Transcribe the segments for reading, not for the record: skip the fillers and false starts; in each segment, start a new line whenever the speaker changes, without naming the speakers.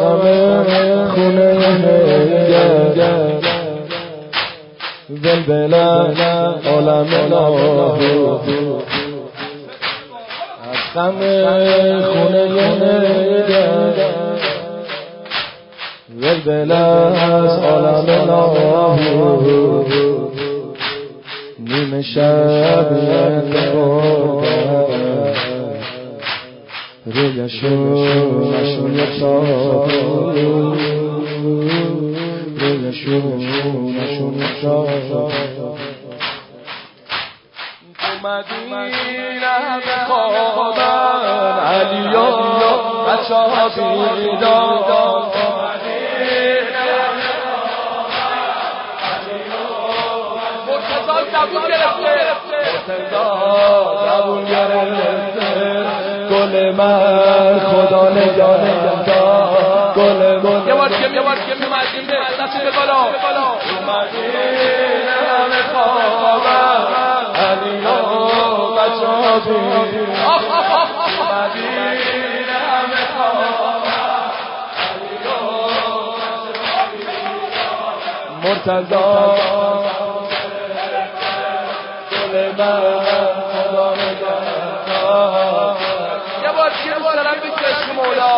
غم خونه نگر بلبل عالم لاهو از غم خونه نگر بلبل از عالم لاهو نیمه شب رویشون نشون یکشاب رویشون نشون یکشاب مدینه همه خوابن علیا بچه ها بیدار زبون گرفته گل من خدا نگهدار گل من یه بار که مدینه دستی به بالا مدینه همه خوابن علیا بچه ها بیدار مدینه همه خوابن علیا مرتضی یه بار که سلام بکش مولا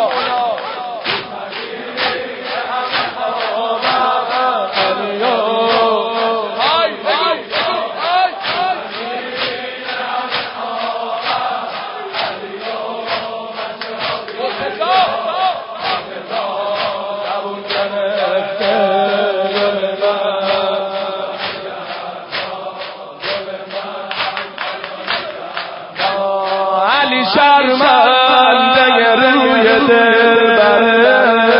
شرمنده روی دل بره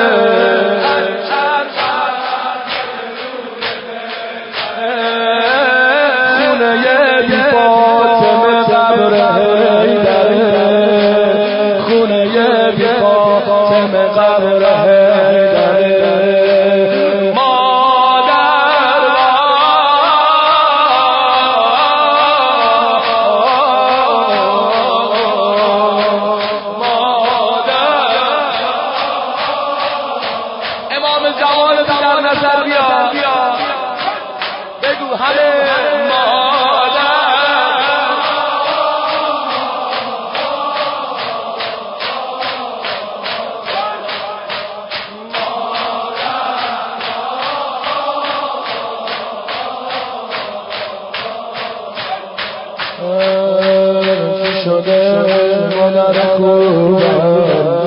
خونه بی فاطمه قبر حیدره خونه بی فاطمه قبر حیدره بگو همه مادر شده مادر خوبم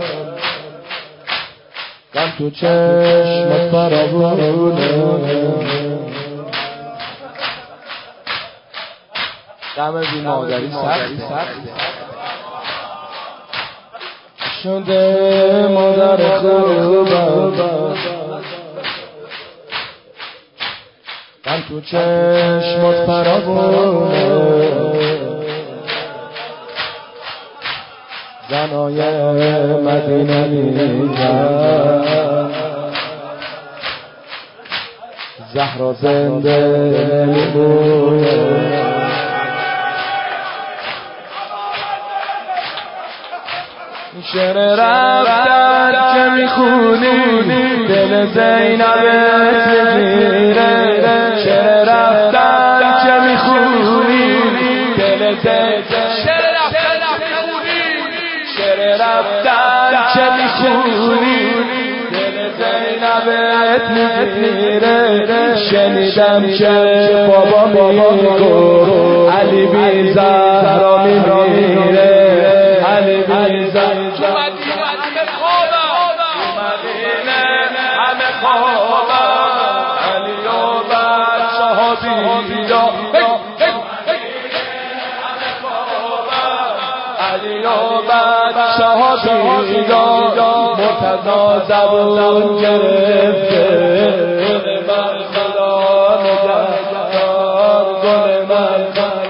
غم تو چشمت فراوونه غم بی مادری سخته شده مادر خوبم غم تو چشمت فراوونه زنای مدینه میگن زهرا زنده نمیمونه شعر رفتن که میخونی دل زینبت میگیره شعر رفتن که میخونی دل زینبت رفتن چه میخونی دل زینبت میگیره شنیدم که بابا میگو علی بی زهرا میمیره علی بی زهرا تو مدینه همه خوابن علی و بچه ها بیدار علی و بچه ها بیدار مرتضی زبون گرفته گل من خدا نگهدار گل من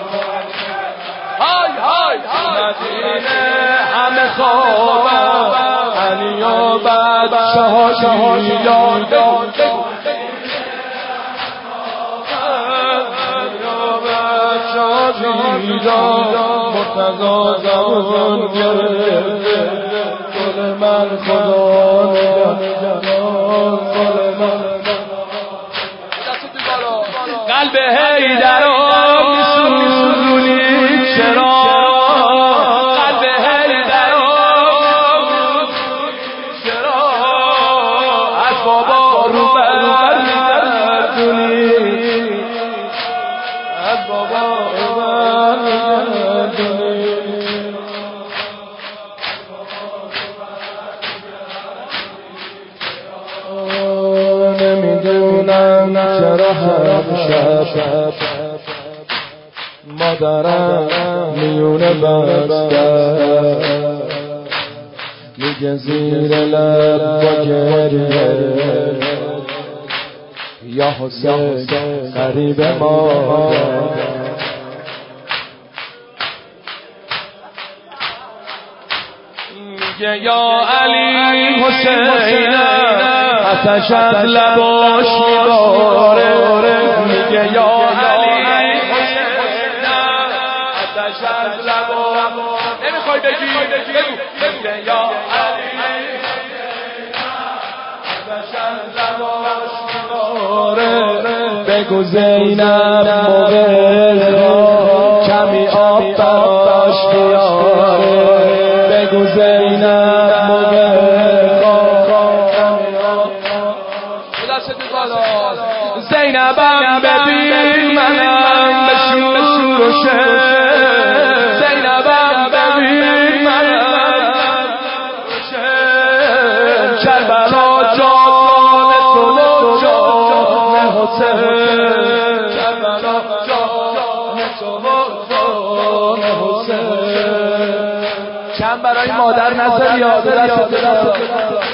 های مدینه همه خوابن علی و بچه ها بیدار مرتضی زبون گرفته گل من خدا نگهدار قلب حیدرا میسوزونی چرا قلب حیدرا چرا از بابا رو بر میگردونی از بابا رو بر میگردونی نمیدونم چرا هر شب مادرم میونه بسته میگه زیر لب با گریه یا حسین قریب مادر میگه یا علی حسین آتش از لباش میباره میگه یا علی حسین آتش از لباش نمیخوای بگی بگو میگه یا علی آتش از لباش میباره بگو زینب موقع کمی آب براش بیاره بگو زینب موقع زینبم ببین منم به شور و شر زینبم ببین منم کربلا جان تو جان حسین کربلا جان تو جان حسین کم برای مادر نذاری یاد دست